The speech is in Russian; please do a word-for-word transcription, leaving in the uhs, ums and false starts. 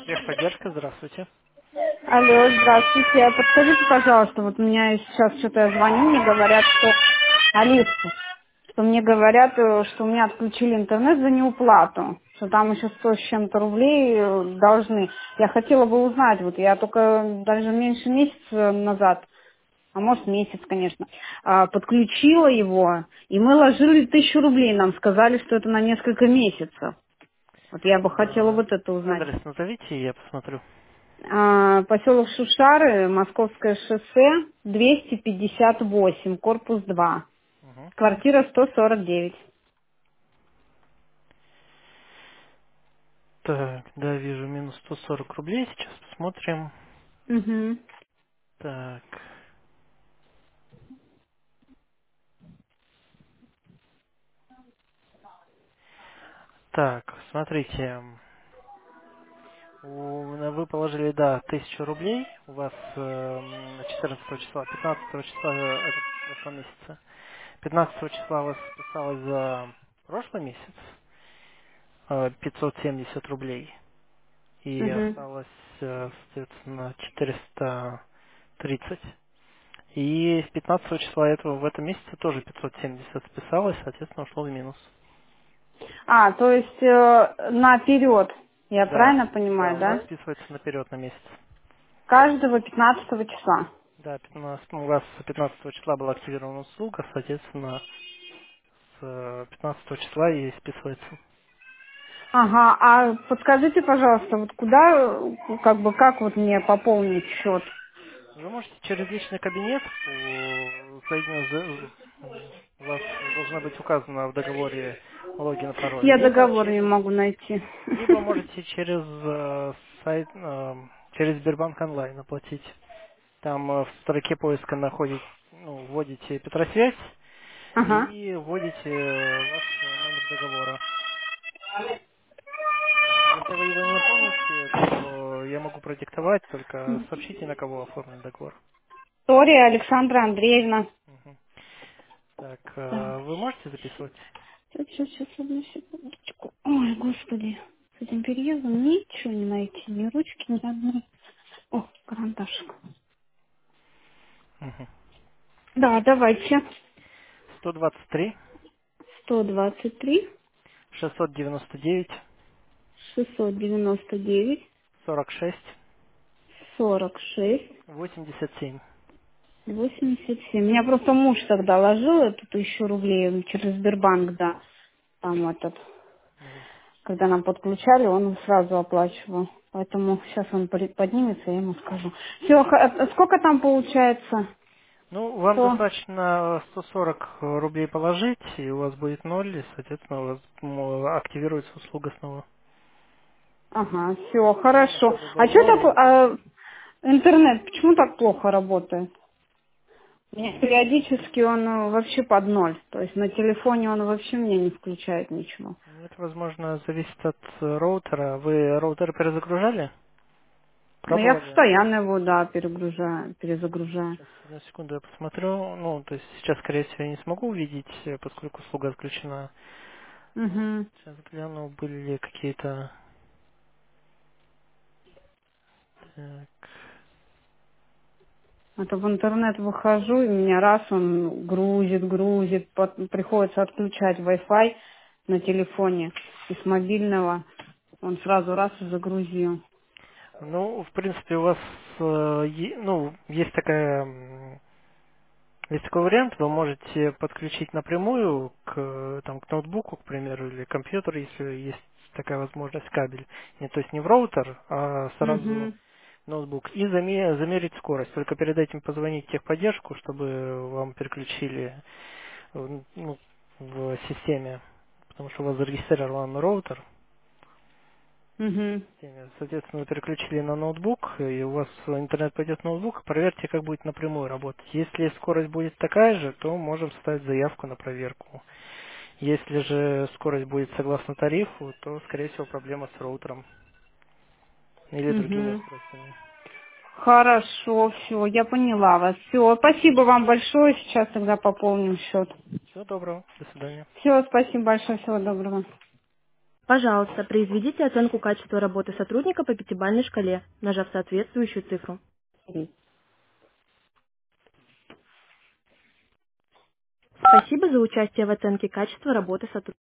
Техподдержка, здравствуйте. Алло, здравствуйте. А подскажите, пожалуйста, вот меня сейчас что-то я звоню, мне говорят, что Алиса, что мне говорят, э, что у меня отключили интернет за неуплату, что там еще сто с чем-то рублей э, должны. Я хотела бы узнать, вот я только даже меньше месяца назад, а может месяц, конечно, а, подключила его, и мы ложили тысячу рублей, нам сказали, что это на несколько месяцев. Вот я бы хотела А, вот это узнать. Адрес назовите, я посмотрю. А, поселок Шушары, Московское шоссе, двести пятьдесят восемь, корпус два, Мгм. квартира сто сорок девять. Так, да, вижу, минус сто сорок рублей. Сейчас посмотрим. Угу. Так, так, смотрите. У- Вы положили, да, тысячу рублей. У вас эм, четырнадцатого числа, пятнадцатого числа, э, это в прошлом месяце. пятнадцатого числа у вас списалось за прошлый месяц э, пятьсот семьдесят рублей. И Угу. осталось, э, соответственно, четыреста тридцать. И с пятнадцатого числа этого в этом месяце тоже пятьсот семьдесят списалось, соответственно, ушло в минус. А, то есть э, наперед, я Да, правильно да, понимаю, у вас да? списывается наперед на месяц. Каждого пятнадцатого числа. Да, пятнадцатого ну, у вас пятнадцатого числа была активирована услуга, соответственно, с э, пятнадцатого числа и списывается. Ага, а подскажите, пожалуйста, вот куда, э, как бы, как вот мне пополнить счет? Вы можете через личный кабинет, по- зайдя- за- у вас должна быть указана в договоре логин и пароль, Я либо договор не через могу найти. либо можете через э, сайт, э, через Сбербанк онлайн оплатить. Там э, в строке поиска находите, ну, вводите Петросвязь Ага. и вводите э, ваш э, номер договора. Если вы его не помните, то я могу продиктовать, только сообщите, на кого оформлен договор. Виктория Александра Андреевна. Мгм. Так, Так. э, вы можете записывать? Сейчас, сейчас, сейчас, одну секундочку. Ой, господи, с этим переездом ничего не найти, ни ручки, ни одной. О, карандашик. Мгм. Да, давайте. сто двадцать три сто двадцать три, шестьсот девяносто девять шестьсот девяносто девять, сорок шесть сорок шесть, восемьдесят семь. восемьдесят семь. Меня просто муж тогда ложил эту тысячу рублей он через Сбербанк, да. Там этот, Мгм. когда нам подключали, он сразу оплачивал. Поэтому сейчас он при- поднимется, я ему скажу. Все, сколько там получается? Ну, вам сто. достаточно сто сорок рублей положить, и у вас будет ноль, и, соответственно, у вас м, активируется услуга снова. Ага, все, Либо хорошо. по А что договору, такое, либо через... а, интернет, почему так плохо работает? У меня периодически он э, вообще под ноль. То есть на телефоне он вообще мне не включает ничего. Ну, это, возможно, зависит от э, роутера. Вы роутер перезагружали? Но я Пробовали? постоянно его, да, перегружаю, перезагружаю. Сейчас, одну секунду, я посмотрю. Ну, то есть сейчас, скорее всего, я не смогу увидеть, э, поскольку услуга отключена. Угу. Сейчас гляну, были ли какие-то... Так. А то в интернет выхожу, и меня раз он грузит, грузит, пот- приходится отключать Wi-Fi на телефоне и с мобильного. Он сразу раз и загрузил. Ну, в принципе, у вас э, е- ну, есть такая м, есть такой вариант, вы можете подключить напрямую к, э, там, к ноутбуку, к примеру, или компьютеру, если есть такая возможность, кабель. Не, то есть не в роутер, а сразу Угу. в ноутбук. И заме- замерить скорость. Только перед этим позвонить в техподдержку, чтобы вам переключили э, ну, в системе, потому что у вас зарегистрирован роутер. Угу. системе. Соответственно, вы переключили на ноутбук, и у вас интернет пойдет в ноутбук, проверьте, как будет напрямую работать. Если скорость будет такая же, то можем ставить заявку на проверку. Если же скорость будет согласно тарифу, то, скорее всего, проблема с роутером или другими Угу. устройствами. Хорошо, все, я поняла вас. Все, спасибо вам большое. Сейчас тогда пополним счет. Всего доброго, до свидания. Все, спасибо большое, всего доброго. Пожалуйста, произведите оценку качества работы сотрудника по пятибалльной шкале, нажав соответствующую цифру. Три. Спасибо за участие в оценке качества работы сотрудника.